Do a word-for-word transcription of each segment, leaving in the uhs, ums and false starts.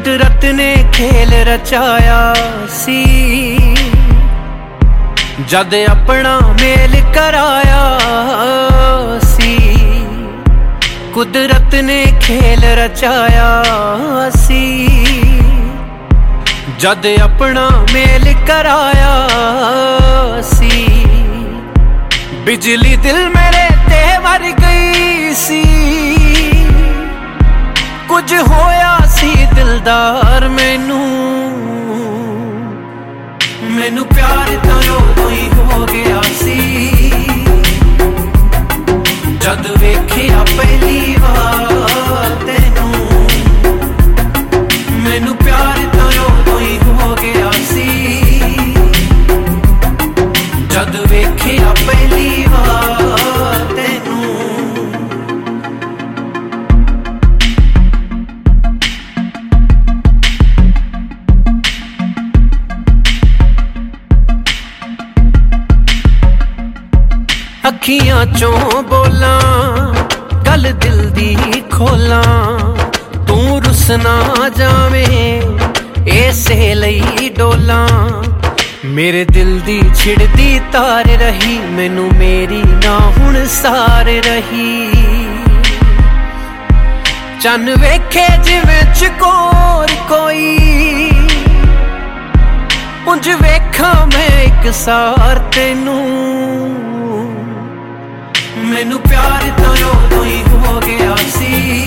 ਕੁਦਰਤ ਨੇ ਖੇਲ ਰਚਾਇਆ ਸੀ, ਜਦ ਆਪਣਾ ਮੇਲ ਕਰਾਇਆ ਸੀ। ਕੁਦਰਤ ਨੇ ਖੇਲ ਰਚਾਇਆ ਸੀ, ਜਦ ਆਪਣਾ ਮੇਲ ਕਰਾਇਆ ਸੀ। ਬਿਜਲੀ ਦਿਲ ਮੇਰੇ ਤੇ ਵਰ ਗਈ ਸੀ, ਕੁਝ ਹੋਇਆ ਸੀ ਦਿਲਦਾਰ ਮੈਨੂੰ। ਮੈਨੂੰ ਪਿਆਰ ਤਾਂ ਉਦੋਂ ਹੀ ਹੋ ਗਿਆ ਸੀ, ਜਦ ਵੇਖਿਆ ਪਹਿਲੀ ਵਾਰ ਤੈਨੂੰ। ਮੈਨੂੰ ਪਿਆਰ ਤਾਂ ਉਦੋਂ ਹੀ ਹੋ ਗਿਆ ਸੀ, ਜਦ ਵੇਖਿਆ ਪਹਿਲੀ ਵਾਰ ਤੈਨੂੰ। ਅੱਖੀਆਂ ਚੋਂ ਬੋਲਾਂ, ਗੱਲ ਦਿਲ ਦੀ ਖੋਲਾਂ, ਤੂੰ ਰੁੱਸ ਨਾ ਜਾਵੇਂ ਇਸੇ ਲਈ ਡੋਲਾਂ। ਮੇਰੇ ਦਿਲ ਦੀ ਛਿੜਦੀ ਤਾਰ ਰਹੀ, ਮੈਨੂੰ ਮੇਰੀ ਨਾ ਹੁਣ ਸਾਰ ਰਹੀ। ਚੰਨ ਵੇਖੇ ਜਿਵੇਂ ਚਕੋਰ ਕੋਈ, ਉਂਝ ਵੇਖਾਂ ਮੈਂ ਇੱਕ ਸਾਰ ਤੈਨੂੰ। ਮੈਨੂੰ ਪਿਆਰ ਤਾਂ ਉਦੋਂ ਹੀ ਹੋ ਗਿਆ ਸੀ,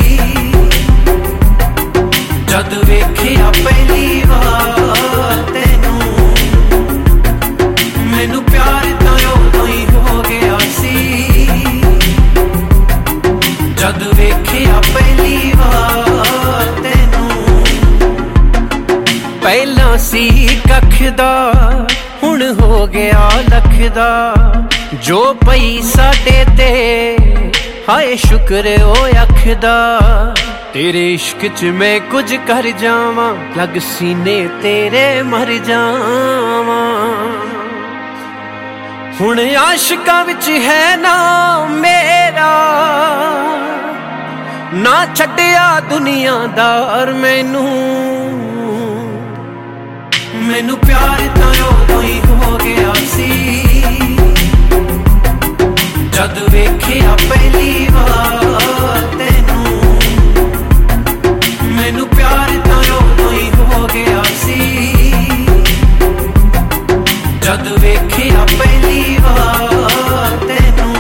ਜਦ ਵੇਖਿਆ ਪਹਿਲੀ ਵਾਰ ਤੈਨੂੰ। ਮੈਨੂੰ ਪਿਆਰ ਤਾਂ ਉਦੋਂ ਹੀ ਹੋ ਗਿਆ ਸੀ, ਜਦ ਵੇਖਿਆ ਪਹਿਲੀ ਵਾਰ ਤੈਨੂੰ। ਪਹਿਲਾਂ ਸੀ ਕੱਖ ਦਾ, ਹੁਣ ਹੋ ਗਿਆ ਲੱਖ ਦਾ। ਜੋ ਪਈ ਸਾਡੇ ਤੇ ਹਾਏ ਸ਼ੁਕਰ ਓ ਅੱਖ ਦਾ। ਤੇਰੇ ਇਸ਼ਕ ਚ ਮੈਂ ਕੁਝ ਕਰ ਜਾਵਾਂ, ਲੱਗ ਸੀਨੇ ਤੇਰੇ ਮਰ ਜਾਵਾਂ। ਹੁਣ ਆਸ਼ਿਕਾਂ ਵਿੱਚ ਹੈ ਨਾ ਮੇਰਾ, ਨਾ ਛੱਡਿਆ ਦੁਨੀਆਦਾਰ ਮੈਨੂੰ। ਮੈਨੂੰ ਪਿਆਰ ਤਾਂ ਉਦੋਂ ਹੀ ਹੋ ਗਿਆ ਸੀ, ਜਦ ਵੇਖਿਆ ਪਹਿਲੀ ਵਾਰ ਤੈਨੂੰ। ਮੈਨੂੰ ਪਿਆਰ ਤਾਂ ਉਦੋਂ ਹੀ ਹੋ ਗਿਆ ਸੀ, ਜਦ ਵੇਖਿਆ ਪਹਿਲੀ ਵਾਰ ਤੈਨੂੰ।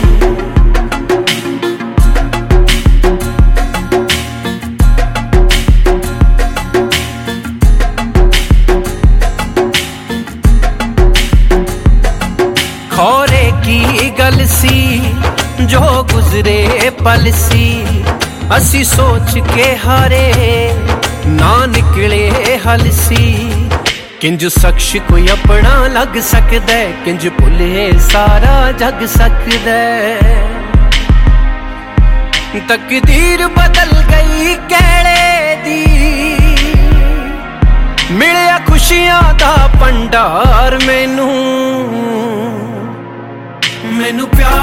ਖੌਰੇ ਕੀ ਗੱਲ ਸੀ ਜੋ ਗੁਜ਼ਰੇ ਪਲ ਸੀ, ਅਸੀਂ ਸੋਚ ਕੇ ਹਾਰੇ ਨਾ ਨਿਕਲੇ ਹੱਲ ਸੀ। ਕਿੰਜ ਸ਼ਖਸ ਕੋਈ ਆਪਣਾ ਲੱਗ ਸਕਦਾ, ਕਿੰਜ ਭੁੱਲੇ ਸਾਰਾ ਜਗ ਸਕਦਾ। ਤਕਦੀਰ ਬਦਲ ਗਈ ਕਹਿੜੇ ਦੀ, ਮਿਲਿਆ ਖੁਸ਼ੀਆਂ ਦਾ ਭੰਡਾਰ ਮੈਨੂੰ। ਮੈਨੂੰ ਪਿਆਰ